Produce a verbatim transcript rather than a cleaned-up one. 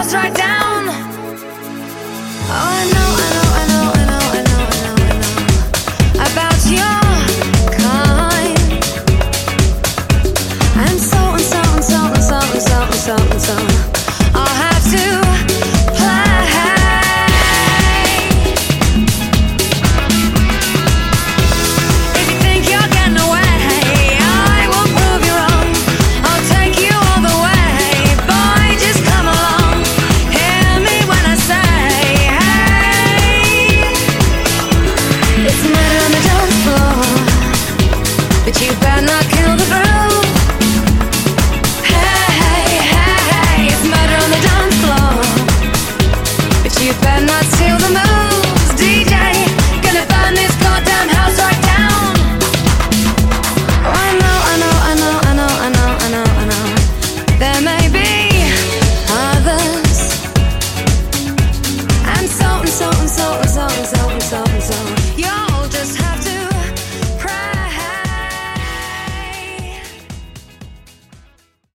strike down. Oh, I know, I know, I know, I know, I know, I know, I know about your kind. And so and so and so and so and so and so and so.